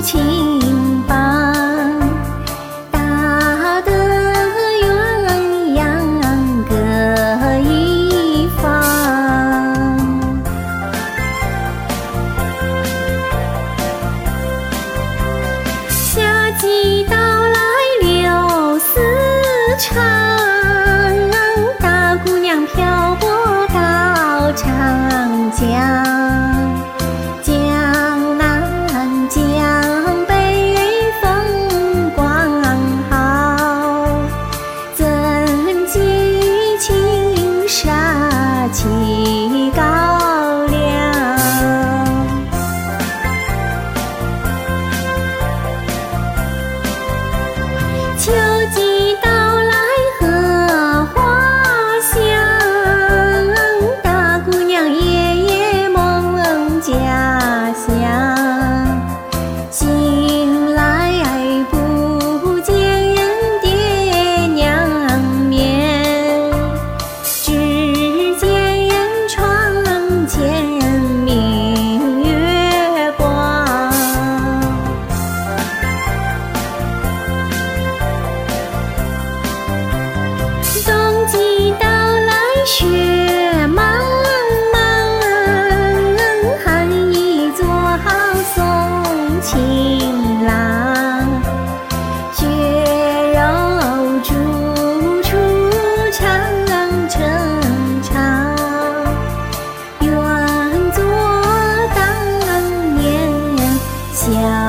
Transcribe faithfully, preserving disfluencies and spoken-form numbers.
青帮，打得鸳鸯各一方。夏季到来柳丝长，大姑娘漂泊到长江。江南江北风光好，怎及青纱起高粱。秋季到来荷花香，大姑娘夜夜梦家乡。醒来不见爹娘面，只见窗前明月光。冬季到来雪茫茫，寒衣做好送情郎。血肉煮出长城长，愿做当年小